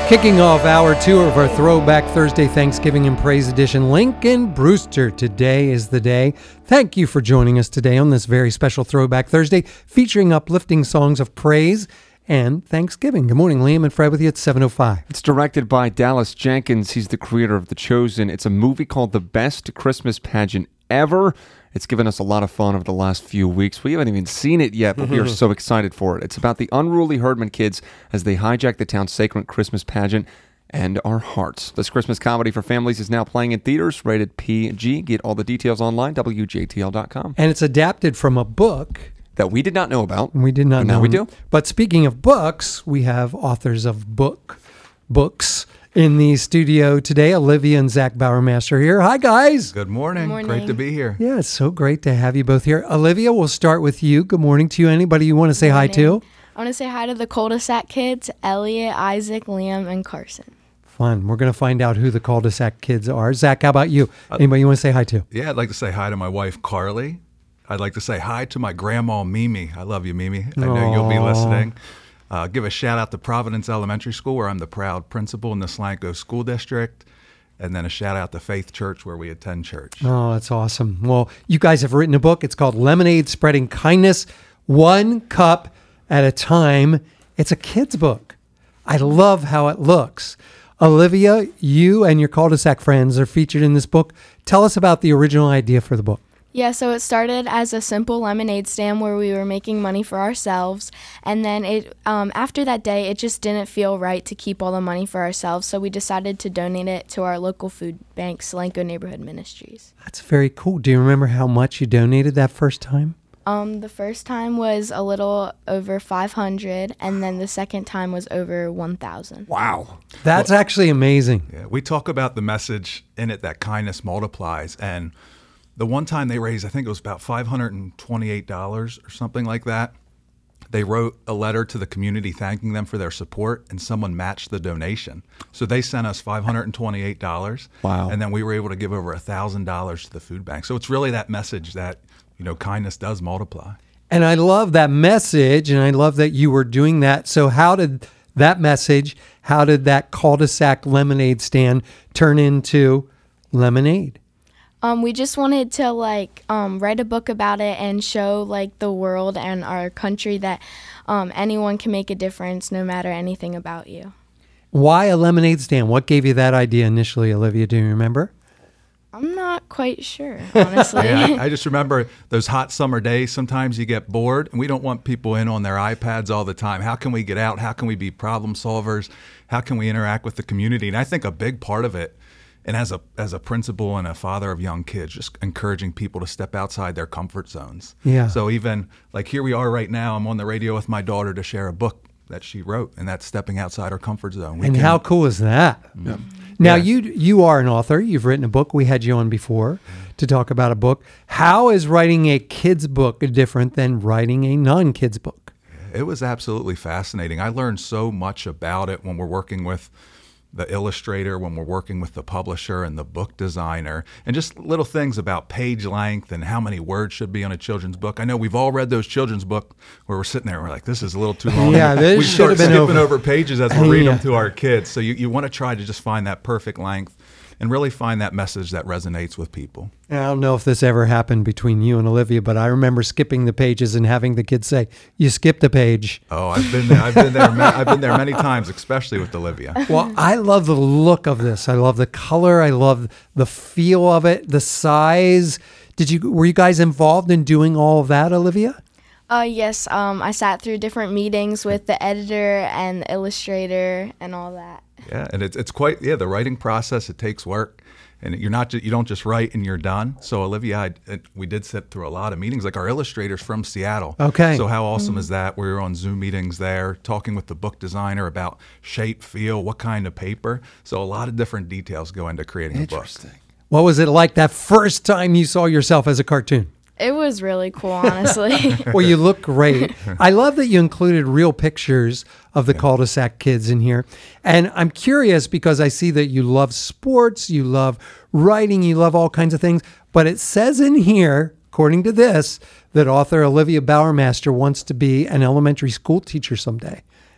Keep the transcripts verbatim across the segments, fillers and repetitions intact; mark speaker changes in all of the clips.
Speaker 1: Kicking off hour two of our Throwback Thursday Thanksgiving and Praise Edition, Lincoln Brewster. Today is the day. Thank you for joining us today on this very special Throwback Thursday featuring uplifting songs of praise and Thanksgiving. Good morning, Liam and Fred with you at seven oh five.
Speaker 2: It's directed by Dallas Jenkins. He's the creator of The Chosen. It's a movie called The Best Christmas Pageant Ever. It's given us a lot of fun over the last few weeks. We haven't even seen it yet, but we are so excited for it. It's about the unruly Herdman kids as they hijack the town's sacred Christmas pageant and our hearts. This Christmas comedy for families is now playing in theaters, rated P G. Get all the details online, W J T L dot com.
Speaker 1: And it's adapted from a book
Speaker 2: that we did not know about.
Speaker 1: We did not
Speaker 2: but
Speaker 1: know.
Speaker 2: Now we do.
Speaker 1: But speaking of books, we have authors of book books in the studio today. Olivia and Zach Bowermaster here. Hi, guys.
Speaker 3: Good morning.
Speaker 4: Good morning.
Speaker 3: Great to be here.
Speaker 1: Yeah, it's so great to have you both here. Olivia, we'll start with you. Good morning to you. Anybody you want to say hi to?
Speaker 4: I want to say hi to the cul-de-sac kids, Elliot, Isaac, Liam, and Carson.
Speaker 1: Fun. We're going to find out who the cul-de-sac kids are. Zach, how about you? Anybody you want to say hi to?
Speaker 3: Yeah, I'd like to say hi to my wife, Carly. I'd like to say hi to my grandma, Mimi. I love you, Mimi. I know
Speaker 1: Aww.
Speaker 3: you'll be listening. Uh, give a shout out to Providence Elementary School, where I'm the proud principal in the Slanko School District. And then a shout out to Faith Church, where we attend church.
Speaker 1: Oh, that's awesome. Well, you guys have written a book. It's called Lemonade Spreading Kindness, One Cup at a Time. It's a kid's book. I love how it looks. Olivia, you and your cul-de-sac friends are featured in this book. Tell us about the original idea for the book.
Speaker 4: Yeah, so it started as a simple lemonade stand where we were making money for ourselves. And then it um, after that day, it just didn't feel right to keep all the money for ourselves. So we decided to donate it to our local food bank, Solanco Neighborhood Ministries.
Speaker 1: That's very cool. Do you remember how much you donated that first time?
Speaker 4: Um, the first time was a little over five hundred, and then the second time was over one thousand.
Speaker 1: Wow. That's well, actually amazing.
Speaker 3: Yeah, we talk about the message in it that kindness multiplies. And the one time they raised, I think it was about five hundred twenty-eight dollars or something like that. They wrote a letter to the community thanking them for their support, and someone matched the donation. So they sent us five hundred twenty-eight dollars.
Speaker 2: Wow.
Speaker 3: And then we were able to give over one thousand dollars to the food bank. So it's really that message that, you know, kindness does multiply.
Speaker 1: And I love that message, and I love that you were doing that. So how did that message, how did that cul-de-sac lemonade stand turn into lemonade?
Speaker 4: Um, we just wanted to like um, write a book about it and show like the world and our country that um, anyone can make a difference no matter anything about you.
Speaker 1: Why a lemonade stand? What gave you that idea initially, Olivia? Do you remember?
Speaker 4: I'm not quite sure, honestly.
Speaker 3: Yeah, I, I just remember those hot summer days. Sometimes you get bored, and we don't want people in on their iPads all the time. How can we get out? How can we be problem solvers? How can we interact with the community? And I think a big part of it, and as a as a principal and a father of young kids, just encouraging people to step outside their comfort zones.
Speaker 1: Yeah.
Speaker 3: So even like here we are right now, I'm on the radio with my daughter to share a book that she wrote, and that's stepping outside our comfort zone. We
Speaker 1: and
Speaker 3: can,
Speaker 1: how cool is that?
Speaker 3: Yeah.
Speaker 1: Now,
Speaker 3: Yeah.
Speaker 1: you you are an author. You've written a book. We had you on before to talk about a book. How is writing a kid's book different than writing a non-kid's book?
Speaker 3: It was absolutely fascinating. I learned so much about it when we're working with the illustrator, when we're working with the publisher and the book designer, and just little things about page length and how many words should be on a children's book. I know we've all read those children's books where we're sitting there and we're like, this is a little too long.
Speaker 1: Yeah, this
Speaker 3: we
Speaker 1: should
Speaker 3: start
Speaker 1: have been
Speaker 3: skipping
Speaker 1: over.
Speaker 3: over pages as we read
Speaker 1: Yeah.
Speaker 3: them to our kids. So you, you want to try to just find that perfect length and really find that message that resonates with people.
Speaker 1: I don't know if this ever happened between you and Olivia, but I remember skipping the pages and having the kids say, "You skipped a page."
Speaker 3: Oh, I've been there. I've been there. ma- I've been there many times, especially with Olivia.
Speaker 1: Well, I love the look of this. I love the color. I love the feel of it, the size. Did you were you guys involved in doing all of that, Olivia?
Speaker 4: Uh, yes, um, I sat through different meetings with the editor and the illustrator and all that.
Speaker 3: Yeah, and it's it's quite yeah. The writing process, it takes work, and you're not ju- you don't just write and you're done. So Olivia, I, it, we did sit through a lot of meetings. Like our illustrators from Seattle.
Speaker 1: Okay.
Speaker 3: So how awesome is that? We were on Zoom meetings there, talking with the book designer about shape, feel, what kind of paper. So a lot of different details go into creating a book.
Speaker 1: What was it like that first time you saw yourself as a cartoon?
Speaker 4: It was really cool, honestly.
Speaker 1: Well, you look great. I love that you included real pictures of the cul-de-sac kids in here. And I'm curious because I see that you love sports, you love writing, you love all kinds of things. But it says in here, according to this, that author Olivia Bowermaster wants to be an elementary school teacher someday.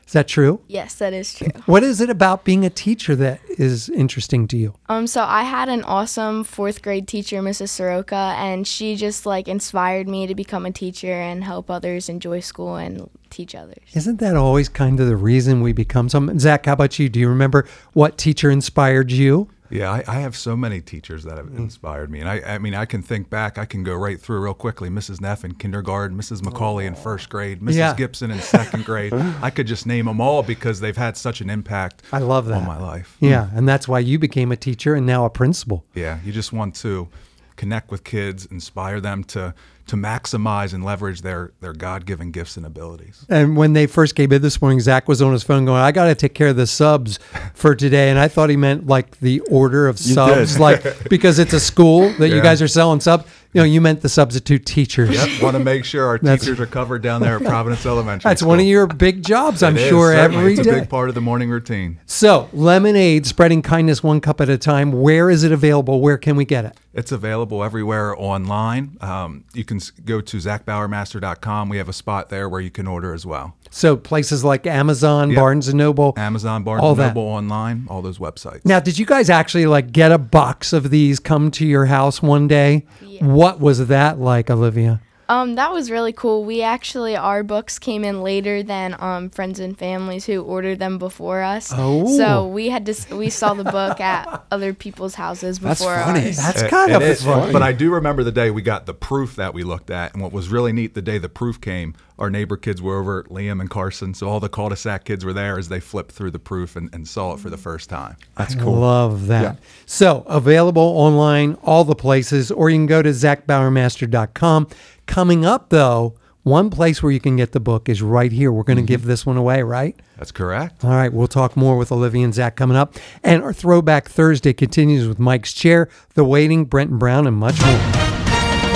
Speaker 1: Is that true?
Speaker 4: Yes, that is true.
Speaker 1: What is it about being a teacher that is interesting to you?
Speaker 4: Um, so I had an awesome fourth grade teacher, Missus Soroka, and she just like inspired me to become a teacher and help others enjoy school and teach others.
Speaker 1: Isn't that always kind of the reason we become some? Zach, how about you? Do you remember what teacher inspired you?
Speaker 3: Yeah, I, I have so many teachers that have inspired me. And I, I mean, I can think back, I can go right through real quickly. Missus Neff in kindergarten, Missus McCauley in first grade, Missus
Speaker 1: Yeah.
Speaker 3: Gibson in second grade. I could just name them all because they've had such an impact
Speaker 1: I love that.
Speaker 3: on my life.
Speaker 1: Yeah, and that's why you became a teacher and now a principal.
Speaker 3: Yeah, you just want to connect with kids, inspire them to to maximize and leverage their their God-given gifts and abilities.
Speaker 1: And when they first came in this morning, Zach was on his phone going, I got to take care of the subs for today. And I thought he meant like the order of subs,
Speaker 2: did.
Speaker 1: like because it's a school that you
Speaker 3: Yeah.
Speaker 1: guys are selling subs. You know, you meant the substitute teachers.
Speaker 3: Yep, want to make sure our
Speaker 1: That's-
Speaker 3: teachers are covered down there at Providence Elementary
Speaker 1: That's
Speaker 3: School.
Speaker 1: one of your big jobs, I'm
Speaker 3: It is,
Speaker 1: sure,
Speaker 3: certainly.
Speaker 1: every
Speaker 3: It's
Speaker 1: day.
Speaker 3: a big part of the morning routine.
Speaker 1: So, Lemonade, spreading kindness one cup at a time. Where is it available? Where can we get it?
Speaker 3: It's available everywhere online. Um, you can s- go to zach bauer master dot com. We have a spot there where you can order as well.
Speaker 1: So, places like Amazon,
Speaker 3: Yep.
Speaker 1: Barnes and Noble.
Speaker 3: Amazon, Barnes
Speaker 1: All
Speaker 3: and
Speaker 1: that.
Speaker 3: Noble online, all those websites.
Speaker 1: Now, did you guys actually like get a box of these come to your house one day?
Speaker 4: Yeah.
Speaker 1: What was that like, Olivia?
Speaker 4: Um, that was really cool. We actually, our books came in later than um, friends and families who ordered them before us.
Speaker 1: Oh.
Speaker 4: So we had to, s- we saw the book at other people's houses
Speaker 2: That's
Speaker 4: before
Speaker 2: funny.
Speaker 4: ours.
Speaker 1: That's
Speaker 3: It-
Speaker 1: kind
Speaker 3: it
Speaker 1: of
Speaker 3: is,
Speaker 1: fun.
Speaker 3: But I do remember the day we got the proof that we looked at. And what was really neat, the day the proof came, our neighbor kids were over, Liam and Carson. So all the cul-de-sac kids were there as they flipped through the proof and, and saw it for the first time.
Speaker 2: That's
Speaker 1: I
Speaker 2: cool.
Speaker 1: love that.
Speaker 2: Yeah.
Speaker 1: So, available online, all the places, or you can go to zach bauer master dot com. Coming up, though, one place where you can get the book is right here. We're going to give this one away, right?
Speaker 3: That's correct.
Speaker 1: All right, we'll talk more with Olivia and Zach coming up. And our Throwback Thursday continues with Mike's Chair, The Waiting, Brenton Brown, and much more.